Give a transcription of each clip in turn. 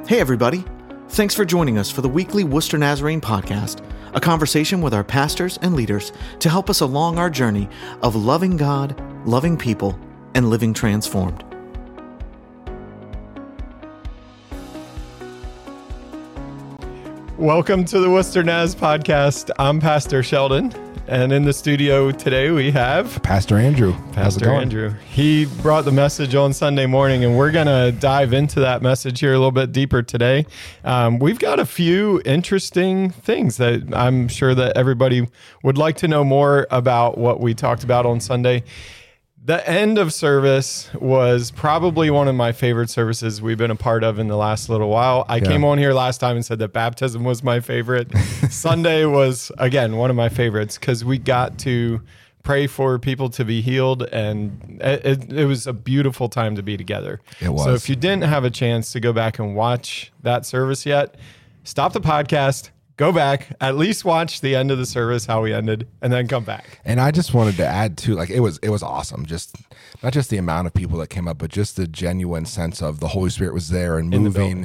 Hey everybody, thanks for joining us for the weekly Worcester Nazarene podcast, a conversation with our pastors and leaders to help us along our journey of loving God, loving people, and living transformed. Welcome to the Worcester Naz podcast. I'm Pastor Sheldon, and in the studio today we have Pastor Andrew. Pastor Andrew. He brought the message on Sunday morning, and we're going to dive into that message here a little bit deeper today. We've got a few interesting things that I'm sure that everybody would like to know more about what we talked about on Sunday. The end of service was probably one of my favorite services we've been a part of in the last little while. I came on here last time and said that baptism was my favorite. Sunday was, again, one of my favorites because we got to pray for people to be healed, and it was a beautiful time to be together. It was. So if you didn't have a chance to go back and watch that service yet, stop the podcast, go back, at least watch the end of the service, how we ended, and then come back. And I just wanted to add too, like it was awesome. Just not just the amount of people that came up, but just the genuine sense of the Holy Spirit was there and moving.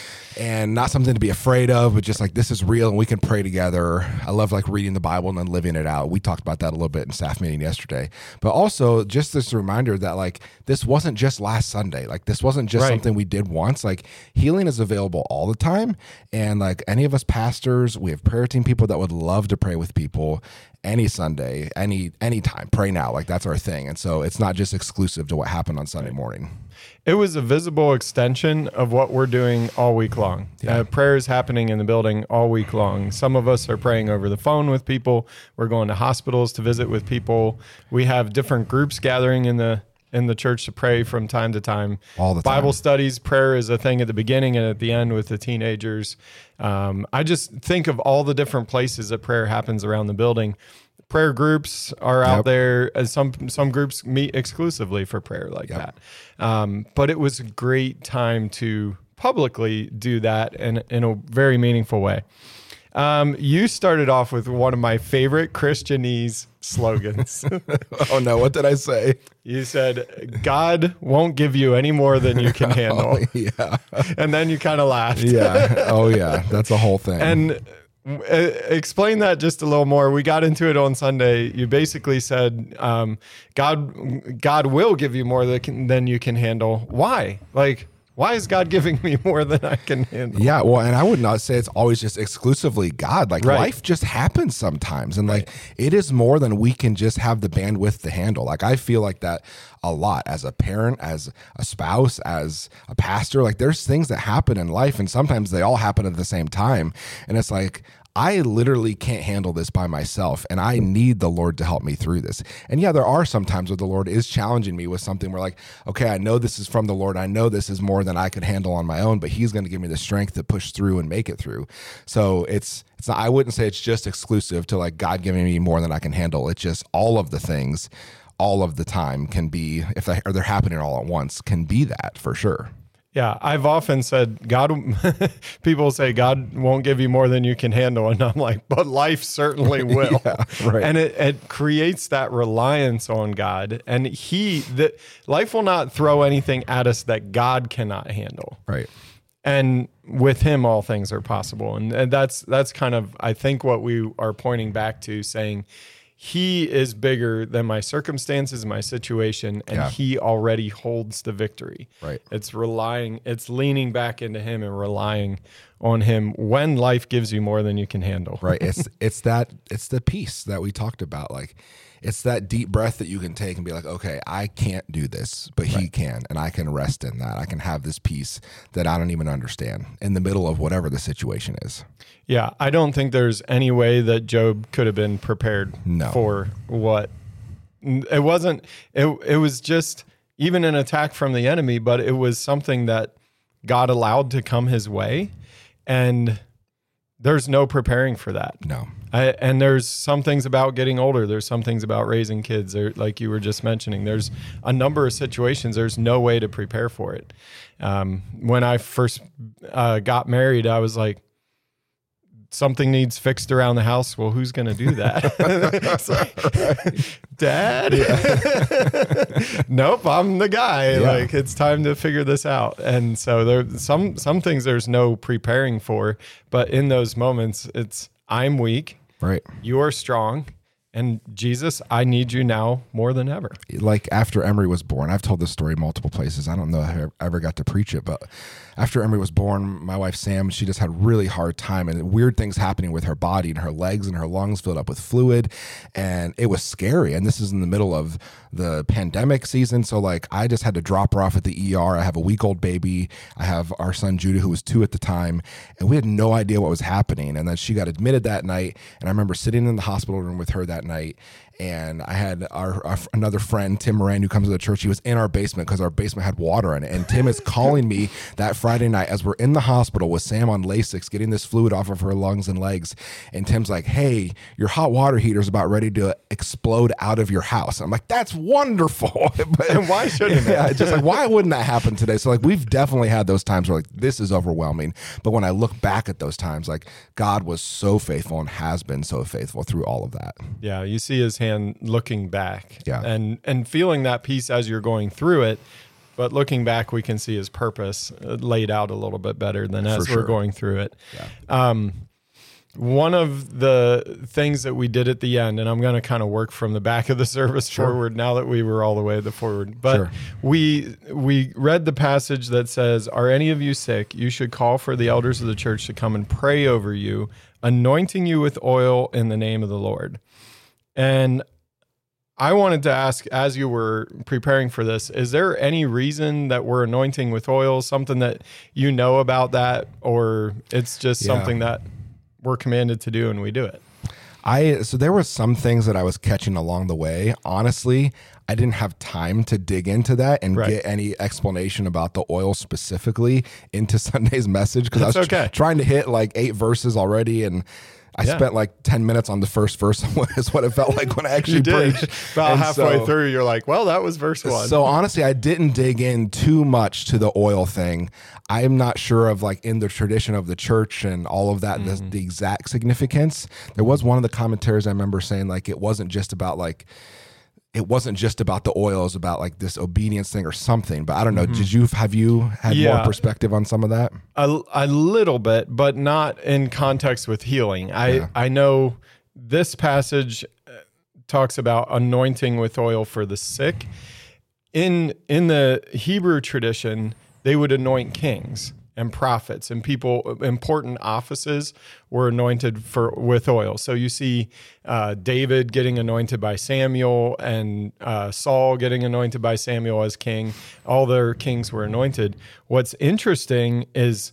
And not something to be afraid of, but just like, this is real and we can pray together. I love like reading the Bible and then living it out. We talked about that a little bit in staff meeting yesterday, but also just this reminder that like, this wasn't just last Sunday. Like this wasn't just something we did once. Like healing is available all the time. And like any of us pastors, we have prayer team people that would love to pray with people any Sunday, any time, pray now. Like that's our thing. And so it's not just exclusive to what happened on Sunday morning. It was a visible extension of what we're doing all week long. Prayer is happening in the building all week long. Some of us are praying over the phone with people. We're going to hospitals to visit with people. We have different groups gathering in the church to pray from time to time. All the time. Bible studies, prayer is a thing at the beginning and at the end with the teenagers. I just think of all the different places that prayer happens around the building. Prayer groups are out there. Some groups meet exclusively for prayer like that. But it was a great time to publicly do that in a very meaningful way. You started off with one of my favorite Christianese slogans. Oh no, what did I say? You said, God won't give you any more than you can handle. Yeah. And then you kind of laughed. Yeah. Oh yeah. That's a whole thing. And explain that just a little more. We got into it on Sunday. You basically said, God will give you more than you can handle. Why? Like, why is God giving me more than I can handle? Yeah, well, and I would not say it's always just exclusively God. Like life just happens sometimes. And like it is more than we can just have the bandwidth to handle. Like I feel like that a lot as a parent, as a spouse, as a pastor. Like there's things that happen in life and sometimes they all happen at the same time. And it's like, I literally can't handle this by myself, and I need the Lord to help me through this. And yeah, there are some times where the Lord is challenging me with something where like, okay, I know this is from the Lord. I know this is more than I could handle on my own, but he's going to give me the strength to push through and make it through. So it's not, I wouldn't say it's just exclusive to like God giving me more than I can handle. It's just all of the things, all of the time can be, if they're happening all at once, can be that for sure. Yeah, I've often said, people say God won't give you more than you can handle. And I'm like, but life certainly will. Yeah, right. And it creates that reliance on God. And life will not throw anything at us that God cannot handle. Right. And with him, all things are possible. And that's kind of, I think, what we are pointing back to, saying, he is bigger than my circumstances, my situation, and he already holds the victory. Right. It's leaning back into him and relying on him when life gives you more than you can handle. Right. It's the peace that we talked about. Like it's that deep breath that you can take and be like, okay, I can't do this, but he can, and I can rest in that. I can have this peace that I don't even understand in the middle of whatever the situation is. Yeah, I don't think there's any way that Job could have been prepared for what it wasn't. It was just even an attack from the enemy, but it was something that God allowed to come his way, and there's no preparing for that. No. And there's some things about getting older. There's some things about raising kids, or like you were just mentioning. There's a number of situations. There's no way to prepare for it. When I first got married, I was like, something needs fixed around the house. Well, who's going to do that? It's like, Dad? Yeah. Nope, I'm the guy. Yeah. Like, it's time to figure this out. And so there some things there's no preparing for, but in those moments, it's I'm weak. Right. You are strong. And Jesus, I need you now more than ever. Like after Emery was born, I've told this story multiple places. I don't know if I ever got to preach it, but after Emery was born, my wife, Sam, she just had really hard time and weird things happening with her body, and her legs and her lungs filled up with fluid, and it was scary. And this is in the middle of the pandemic season. So like I just had to drop her off at the ER. I have a week-old baby. I have our son, Judah, who was 2 at the time, and we had no idea what was happening. And then she got admitted that night. And I remember sitting in the hospital room with her that night, and I had our another friend, Tim Moran, who comes to the church. He was in our basement because our basement had water in it. And Tim is calling me that Friday night as we're in the hospital with Sam on Lasix, getting this fluid off of her lungs and legs. And Tim's like, hey, your hot water heater is about ready to explode out of your house. I'm like, that's wonderful. But, and why shouldn't it? Yeah, just like, why wouldn't that happen today? So like, we've definitely had those times where like, this is overwhelming. But when I look back at those times, like God was so faithful and has been so faithful through all of that. Yeah, you see his hand looking back, yeah, and feeling that peace as you're going through it. But looking back, we can see his purpose laid out a little bit better than as we're going through it. Yeah. One of the things that we did at the end, and I'm going to kind of work from the back of the service forward now that we were all the way at the forward, but we read the passage that says, are any of you sick? You should call for the elders of the church to come and pray over you, anointing you with oil in the name of the Lord. And I wanted to ask, as you were preparing for this, is there any reason that we're anointing with oil, something that you know about that, or it's just something that we're commanded to do and we do it? So there were some things that I was catching along the way. Honestly, I didn't have time to dig into that and get any explanation about the oil specifically into Sunday's message, because I was trying to hit like 8 verses already, and I spent like 10 minutes on the first verse is what it felt like when I actually preached. About and halfway through, you're like, well, that was verse 1. So honestly, I didn't dig in too much to the oil thing. I'm not sure of like in the tradition of the church and all of that, the exact significance. There was one of the commentaries I remember saying like, it wasn't just about the oil, it was about like this obedience thing or something. But I don't know. Have you had more perspective on some of that? A little bit, but not in context with healing. I know this passage talks about anointing with oil for the sick. In the Hebrew tradition, they would anoint kings and prophets, and people, important offices were anointed with oil. So you see David getting anointed by Samuel, and Saul getting anointed by Samuel as king. All their kings were anointed. What's interesting is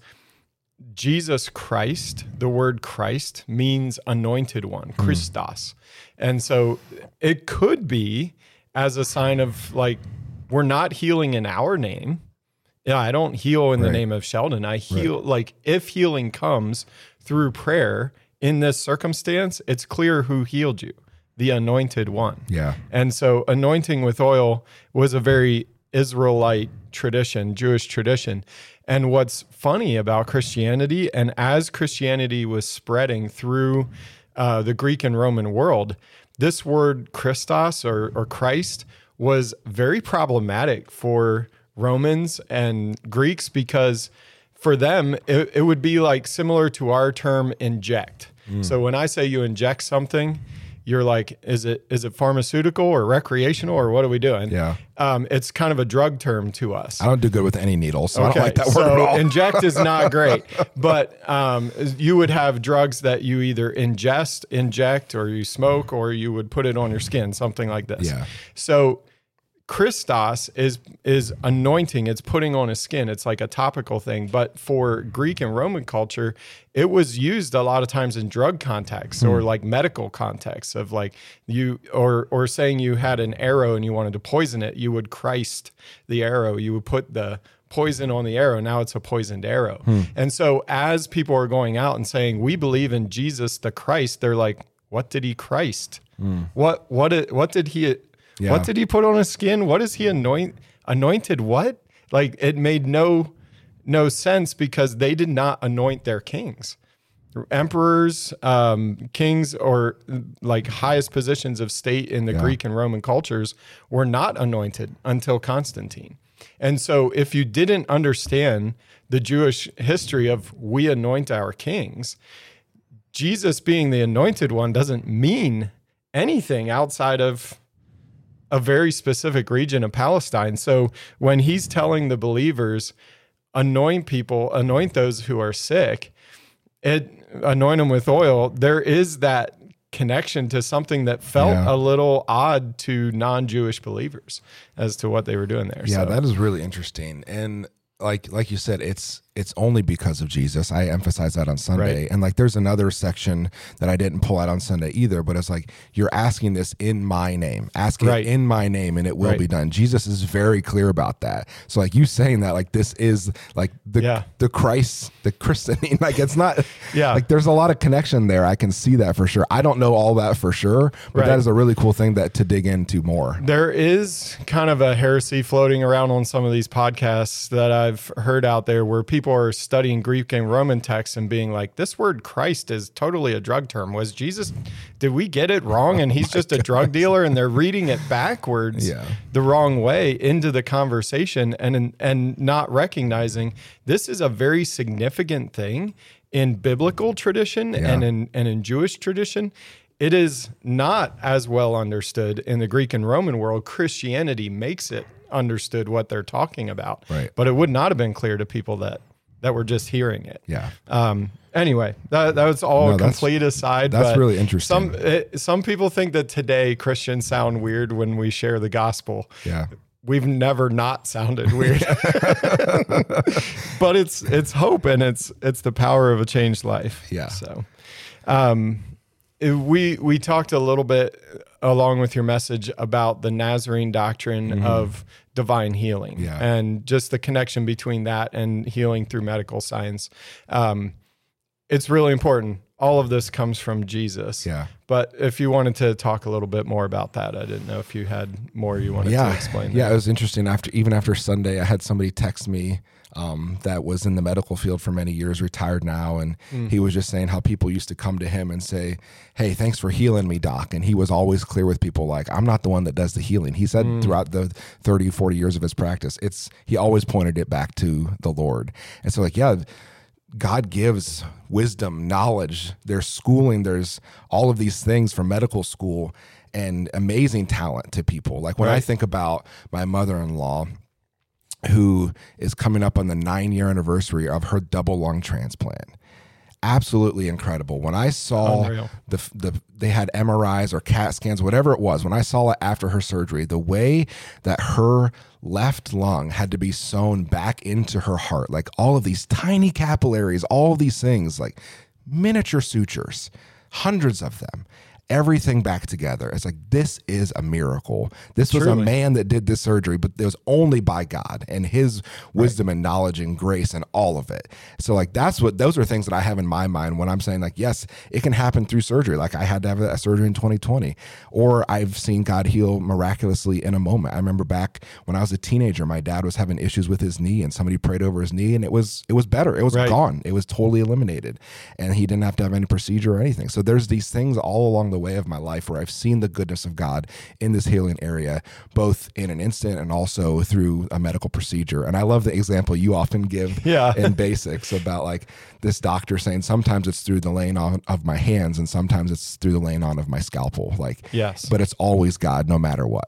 Jesus Christ, the word Christ means anointed one, Christos. And so it could be as a sign of like, we're not healing in our name. Yeah, I don't heal in the name of Sheldon. I heal, like if healing comes through prayer in this circumstance, it's clear who healed you, the anointed one. Yeah. And so anointing with oil was a very Israelite tradition, Jewish tradition. And what's funny about Christianity, and as Christianity was spreading through the Greek and Roman world, this word Christos or Christ was very problematic for Romans and Greeks, because for them, it would be like similar to our term inject. So when I say you inject something, you're like, is it pharmaceutical or recreational or what are we doing? Yeah. It's kind of a drug term to us. I don't do good with any needles, so I don't like that word at all. Inject is not great, but you would have drugs that you either inject, or you smoke, or you would put it on your skin, something like this. Yeah. So Christos is anointing. It's putting on a skin. It's like a topical thing. But for Greek and Roman culture, it was used a lot of times in drug contexts or like medical contexts of like you or saying you had an arrow and you wanted to poison it. You would Christ the arrow. You would put the poison on the arrow. Now it's a poisoned arrow. And so as people are going out and saying, we believe in Jesus the Christ, they're like, what did he Christ? What did he... Yeah. What did he put on his skin? What is he anointed? What? Like it made no sense, because they did not anoint their kings. emperors, kings, or like highest positions of state in the Greek and Roman cultures were not anointed until Constantine. And so if you didn't understand the Jewish history of we anoint our kings, Jesus being the anointed one doesn't mean anything outside of a very specific region of Palestine. So when he's telling the believers, anoint people, anoint those who are sick, anoint them with oil, there is that connection to something that felt a little odd to non-Jewish believers as to what they were doing there. Yeah, that is really interesting. And like you said, it's only because of Jesus. I emphasize that on Sunday. Right. And like there's another section that I didn't pull out on Sunday either, but it's like you're asking this in my name. Ask it in my name and it will be done. Jesus is very clear about that. So like you saying that, like this is like the Christ, the christening, like it's not like there's a lot of connection there. I can see that for sure. I don't know all that for sure, but that is a really cool thing to dig into more. There is kind of a heresy floating around on some of these podcasts that I've heard out there where people are studying Greek and Roman texts and being like, this word Christ is totally a drug term. Did we get it wrong? And he's just a drug dealer, and they're reading it backwards the wrong way into the conversation and not recognizing this is a very significant thing in biblical tradition and in Jewish tradition. It is not as well understood in the Greek and Roman world. Christianity makes it understood what they're talking about. Right. But it would not have been clear to people that were just hearing it. Yeah. Anyway, that was all complete aside. That's really interesting. Some people think that today Christians sound weird when we share the gospel. Yeah. We've never not sounded weird. But it's hope, and it's the power of a changed life. Yeah. So we talked a little bit along with your message about the Nazarene doctrine of divine healing and just the connection between that and healing through medical science. It's really important. All of this comes from Jesus. Yeah. But if you wanted to talk a little bit more about that, I didn't know if you had more you wanted to explain. Yeah, it was interesting. After Sunday, I had somebody text me that was in the medical field for many years, retired now, and he was just saying how people used to come to him and say, hey, thanks for healing me, doc. And he was always clear with people, like, I'm not the one that does the healing. He said throughout the 30, 40 years of his practice, he always pointed it back to the Lord. And so like, God gives wisdom, knowledge, there's schooling, there's all of these things from medical school and amazing talent to people. Like when I think about my mother-in-law, who is coming up on the 9-year anniversary of her double lung transplant. Absolutely incredible. When I saw they had MRIs or CAT scans, whatever it was, when I saw it after her surgery, the way that her left lung had to be sewn back into her heart, like all of these tiny capillaries, all of these things, like miniature sutures, hundreds of them. Everything back together. It's like, this is a miracle. This was a man that did this surgery, but it was only by God and his wisdom and knowledge and grace and all of it. So like, those are things that I have in my mind when I'm saying like, yes, it can happen through surgery. Like I had to have a surgery in 2020, or I've seen God heal miraculously in a moment. I remember back when I was a teenager, my dad was having issues with his knee and somebody prayed over his knee and it was better. It was gone. It was totally eliminated and he didn't have to have any procedure or anything. So there's these things all along the way of my life where I've seen the goodness of God in this healing area, both in an instant and also through a medical procedure. And I love the example you often give in basics about like this doctor saying sometimes it's through the laying on of my hands and sometimes it's through the laying on of my scalpel. Like, but it's always God no matter what.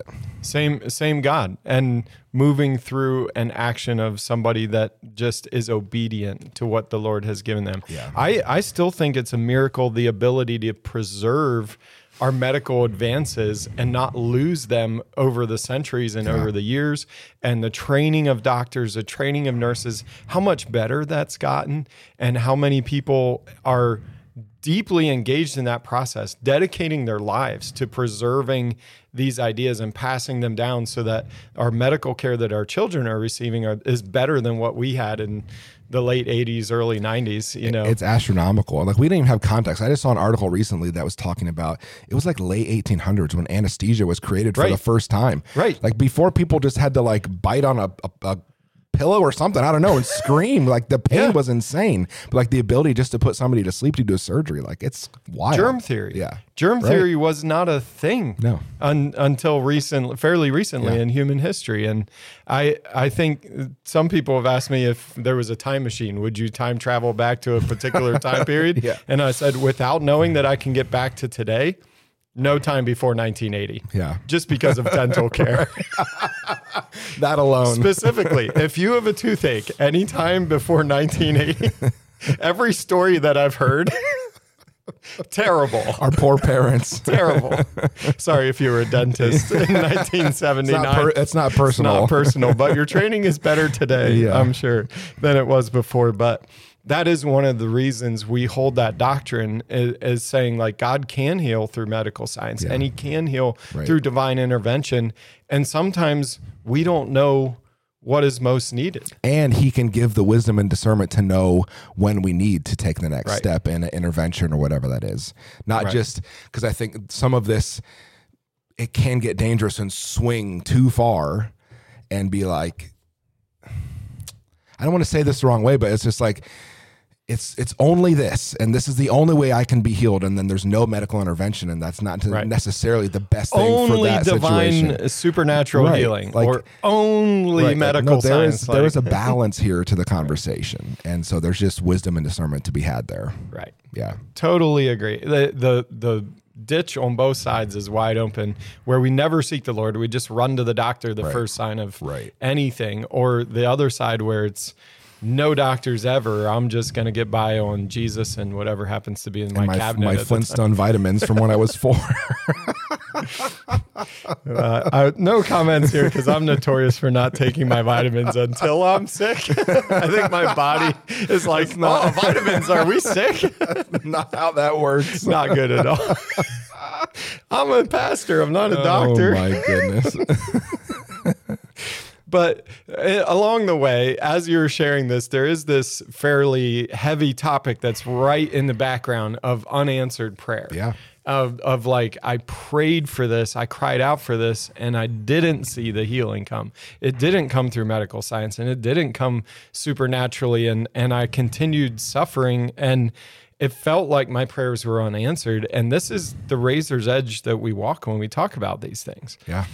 Same God, and moving through an action of somebody that just is obedient to what the Lord has given them. Yeah. I still think it's a miracle, the ability to preserve our medical advances and not lose them over the centuries and over the years, and the training of doctors, the training of nurses, how much better that's gotten, and how many people are deeply engaged in that process, dedicating their lives to preserving these ideas and passing them down so that our medical care that our children are receiving is better than what we had in the late 80s, early 90s. It's astronomical. Like we didn't even have context. I just saw an article recently that was talking about, it was like late 1800s when anesthesia was created for the first time. Right. Like before, people just had to like bite on a pillow or something, I don't know, and scream. Like the pain was insane. But like the ability just to put somebody to sleep to do a surgery, like it's wild. Germ theory. Yeah. Germ theory was not a thing until fairly recently in human history. And I think some people have asked me if there was a time machine, would you time travel back to a particular time period? And I said, without knowing that I can get back to today, no time before 1980. Yeah. Just because of dental care. That alone. Specifically, if you have a toothache anytime before 1980, every story that I've heard, terrible. Our poor parents. Terrible. Sorry if you were a dentist in 1979. It's not personal. It's not personal, but your training is better today, I'm sure, than it was before. But that is one of the reasons we hold that doctrine is saying like God can heal through medical science and he can heal through divine intervention. And sometimes we don't know what is most needed. And he can give the wisdom and discernment to know when we need to take the next step in an intervention or whatever that is. Not just because I think some of this, it can get dangerous and swing too far and be like, I don't want to say this the wrong way, but it's just like, it's only this, and this is the only way I can be healed, and then there's no medical intervention, and that's not necessarily the best thing only for that divine situation. Supernatural healing, like, or only medical science. There is a balance here to the conversation, and so there's just wisdom and discernment to be had there. Right. Yeah. Totally agree. The ditch on both sides is wide open, where we never seek the Lord. We just run to the doctor the first sign of anything, or the other side where it's no doctors ever. I'm just going to get by on Jesus and whatever happens to be in my cabinet. My Flintstone vitamins from when I was 4. No comments here because I'm notorious for not taking my vitamins until I'm sick. I think my body is like, vitamins, are we sick? Not how that works. Not good at all. I'm a pastor. I'm not a doctor. Oh my goodness. But along the way, as you're sharing this, there is this fairly heavy topic that's right in the background of unanswered prayer. Yeah. Of like, I prayed for this, I cried out for this, and I didn't see the healing come. It didn't come through medical science, and it didn't come supernaturally, and I continued suffering, and it felt like my prayers were unanswered. And this is the razor's edge that we walk when we talk about these things. Yeah.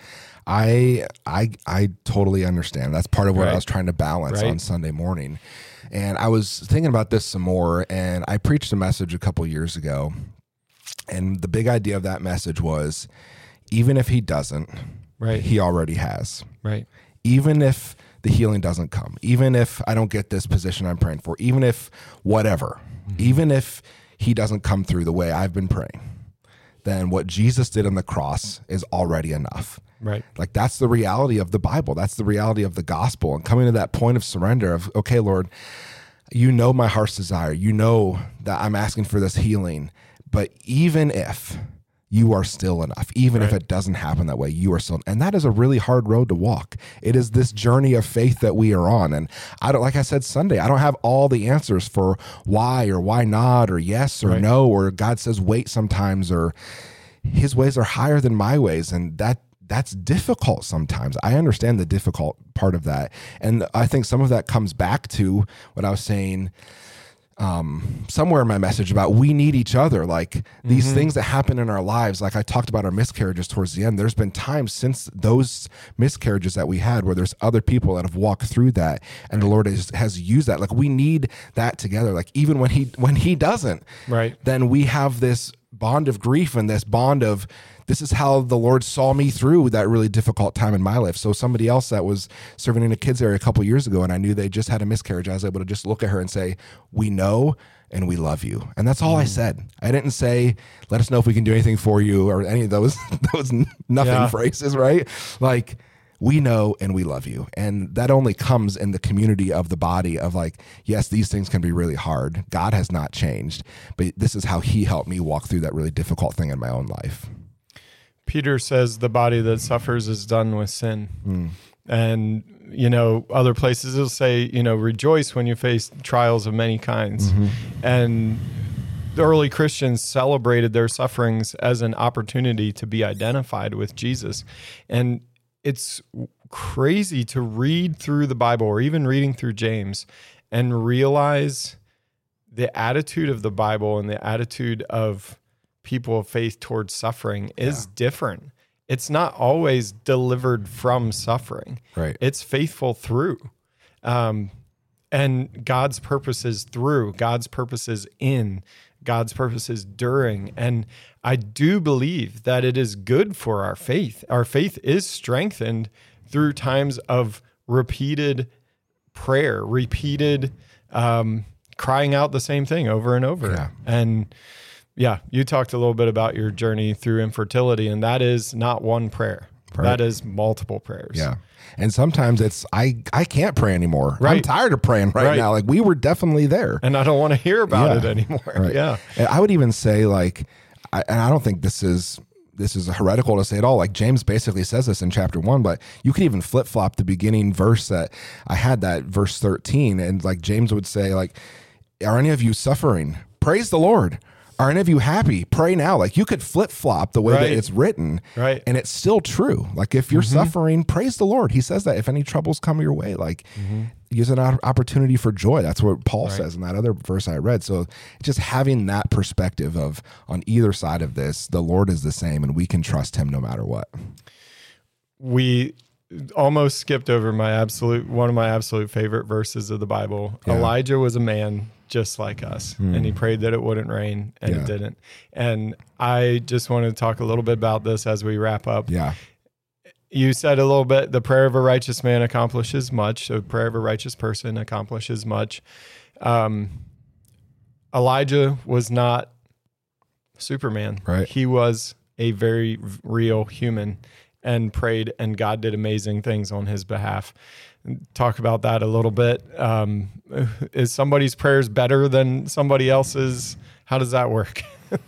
I totally understand. That's part of what I was trying to balance on Sunday morning. And I was thinking about this some more, and I preached a message a couple years ago. And the big idea of that message was, even if he doesn't, he already has. Right. Even if the healing doesn't come, even if I don't get this position I'm praying for, even if whatever, even if he doesn't come through the way I've been praying, then what Jesus did on the cross is already enough. Right. Like that's the reality of the Bible. That's the reality of the gospel. And coming to that point of surrender of, okay, Lord, you know my heart's desire. You know that I'm asking for this healing. But even if you are still enough, even if it doesn't happen that way, you are still, and that is a really hard road to walk. It is this journey of faith that we are on. And I don't, like I said Sunday, I don't have all the answers for why or why not, or yes or no, or God says wait sometimes, or his ways are higher than my ways. And that's difficult sometimes. I understand the difficult part of that. And I think some of that comes back to what I was saying somewhere in my message about we need each other. Like these things that happen in our lives, like I talked about our miscarriages towards the end, there's been times since those miscarriages that we had where there's other people that have walked through that, and the Lord has used that. Like we need that together. Like even when he doesn't, then we have this bond of grief and this bond of, this is how the Lord saw me through that really difficult time in my life. So somebody else that was serving in a kids area a couple of years ago, and I knew they just had a miscarriage, I was able to just look at her and say, we know and we love you. And that's all I said. I didn't say, let us know if we can do anything for you, or any of those nothing phrases, right? Like, we know and we love you. And that only comes in the community of the body of like, yes, these things can be really hard. God has not changed, but this is how he helped me walk through that really difficult thing in my own life. Peter says the body that suffers is done with sin. And, other places will say, rejoice when you face trials of many kinds. And the early Christians celebrated their sufferings as an opportunity to be identified with Jesus. And it's crazy to read through the Bible or even reading through James and realize the attitude of the Bible and the attitude of people of faith towards suffering is different. It's not always delivered from suffering. Right. It's faithful through. And God's purposes through, God's purposes in, God's purposes during. And I do believe that it is good for our faith. Our faith is strengthened through times of repeated prayer, repeated crying out the same thing over and over. Yeah. And yeah, you talked a little bit about your journey through infertility, and that is not one prayer. Right. That is multiple prayers. Yeah. And sometimes it's, I can't pray anymore. Right. I'm tired of praying right now. Like, we were definitely there. And I don't want to hear about it anymore. Right. Yeah. And I would even say, like, and I don't think this is heretical to say at all. Like, James basically says this in chapter 1, but you could even flip flop the beginning verse that I had, that verse 13. And like James would say, like, are any of you suffering? Praise the Lord. Are any of you happy? Pray now. Like, you could flip flop the way that it's written, and it's still true. Like, if you're suffering, praise the Lord. He says that if any troubles come your way, like, use an opportunity for joy. That's what Paul says in that other verse I read. So just having that perspective of, on either side of this, the Lord is the same, and we can trust him no matter what. We almost skipped over one of my absolute favorite verses of the Bible. Yeah. Elijah was a man just like us, and he prayed that it wouldn't rain, and it didn't. And I just wanted to talk a little bit about this as we wrap up. Yeah. You said a little bit, the prayer of a righteous man accomplishes much. The prayer of a righteous person accomplishes much. Elijah was not Superman. Right. He was a very real human and prayed, and God did amazing things on his behalf. Talk about that a little bit. Is somebody's prayers better than somebody else's? How does that work?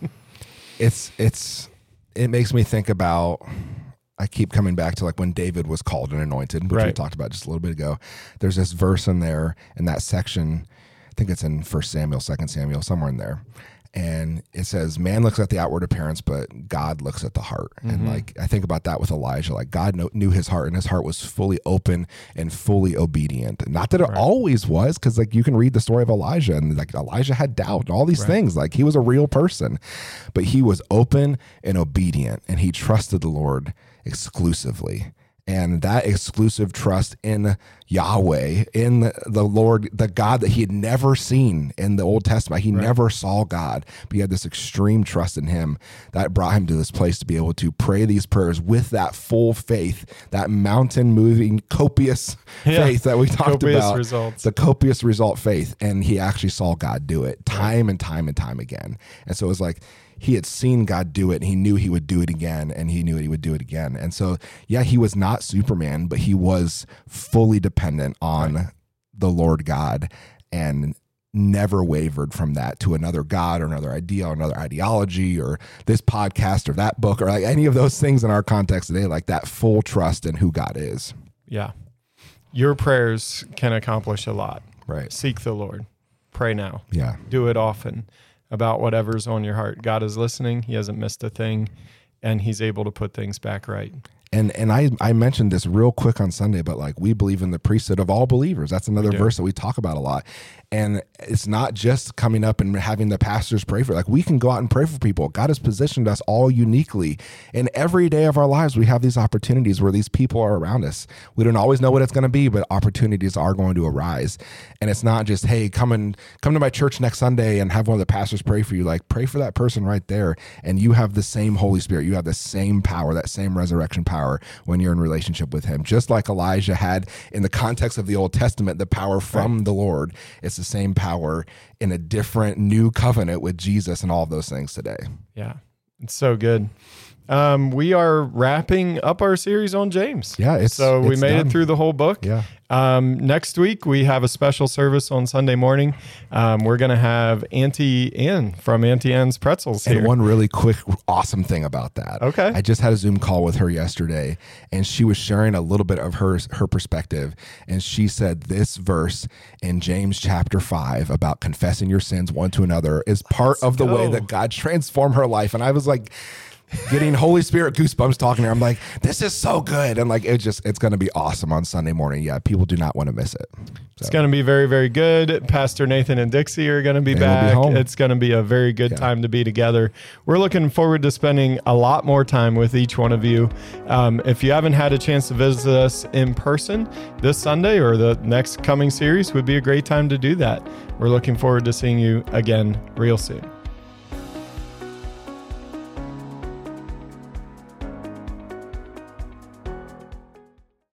It makes me think about, I keep coming back to, like, when David was called and anointed, which we talked about just a little bit ago. There's this verse in there, in that section, I think it's in 1 Samuel, 2 Samuel, somewhere in there. And it says, man looks at the outward appearance, but God looks at the heart. And like, I think about that with Elijah. Like, God knew his heart, and his heart was fully open and fully obedient. Not that it always was, because like, you can read the story of Elijah, and like, Elijah had doubt and all these things. Like, he was a real person, but he was open and obedient, and he trusted the Lord exclusively. And that exclusive trust in Yahweh, in the Lord, the God that he had never seen in the Old Testament. He never saw God, but he had this extreme trust in him that brought him to this place to be able to pray these prayers with that full faith, that mountain moving, copious faith that we talked about. Results. The copious result faith. And he actually saw God do it time and time and time again. And so it was like, he had seen God do it, and he knew he would do it again, and he knew he would do it again. And so, yeah, he was not Superman, but he was fully dependent on the Lord God, and never wavered from that to another God or another idea or another ideology or this podcast or that book or like any of those things in our context today, like that full trust in who God is. Yeah. Your prayers can accomplish a lot. Right. Seek the Lord. Pray now. Yeah. Do it often about whatever's on your heart. God is listening. He hasn't missed a thing, and he's able to put things back right. And I mentioned this real quick on Sunday, but like, we believe in the priesthood of all believers. That's another verse that we talk about a lot. And it's not just coming up and having the pastors pray for, like, we can go out and pray for people. God has positioned us all uniquely. In every day of our lives, we have these opportunities where these people are around us. We don't always know what it's going to be, but opportunities are going to arise. And it's not just, hey, come to my church next Sunday and have one of the pastors pray for you. Like, pray for that person right there. And you have the same Holy Spirit. You have the same power, that same resurrection power when you're in relationship with him. Just like Elijah had in the context of the Old Testament, the power from the Lord. It's the same power in a different new covenant with Jesus and all of those things today. Yeah, it's so good. We are wrapping up our series on James. Yeah, we made it through the whole book. Yeah. Next week, we have a special service on Sunday morning. We're going to have Auntie Ann from Auntie Ann's Pretzels here. And one really quick, awesome thing about that. Okay. I just had a Zoom call with her yesterday, and she was sharing a little bit of her perspective. And she said this verse in James chapter 5 about confessing your sins one to another is part of the way that God transformed her life. And I was like, getting Holy Spirit goosebumps talking to her. I'm like, this is so good. And like, it's going to be awesome on Sunday morning. Yeah. People do not want to miss it. So. It's going to be very, very good. Pastor Nathan and Dixie are going to be back. It's going to be a very good time to be together. We're looking forward to spending a lot more time with each one of you. If you haven't had a chance to visit us in person this Sunday or the next coming series would be a great time to do that. We're looking forward to seeing you again real soon.